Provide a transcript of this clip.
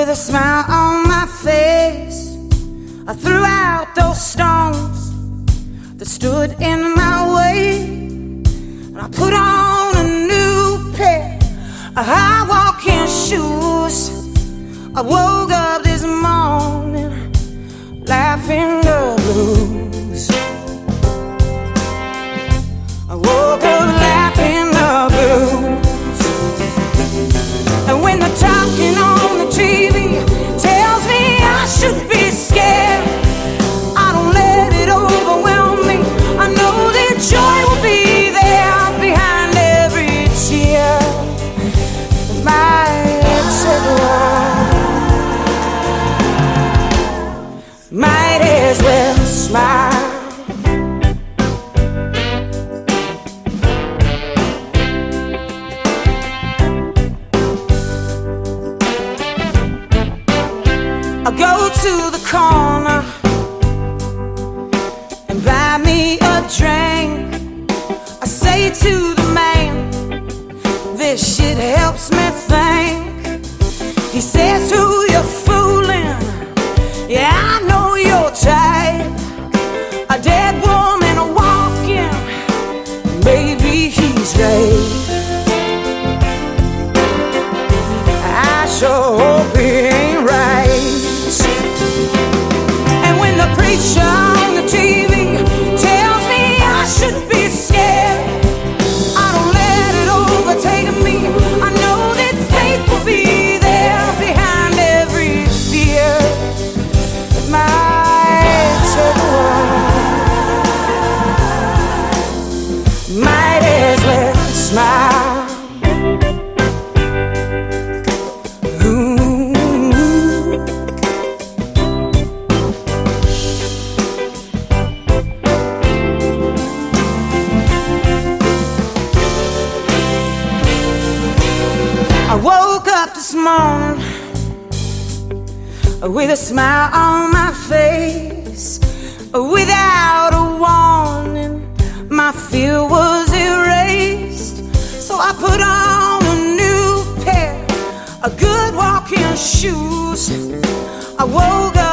with a smile on my face, I threw out those stones that stood in my way, and I put on a new pair of high-walking shoes. I woke up this morning laughing the blues. I woke up laughing the blues. And when the talking on the TV tells me I should be scared, I don't let it overwhelm me. I know that joy will be there behind every tear. My might as well smile. I go to the corner and buy me a drink. I say to the man, this shit helps me think. He says, who you fooling? Yeah, I know your type. A dead woman walking, maybe he's right. I sure hope he ain't right. And when the preacher on the TV tells me I should be scared, I don't let it overtake me. I know that faith will be there behind every fear. Might as well smile. Ooh. I woke up this morning with a smile on my face. Without a warning, my fear was erased. So I put on a new pair of good walking shoes. I woke up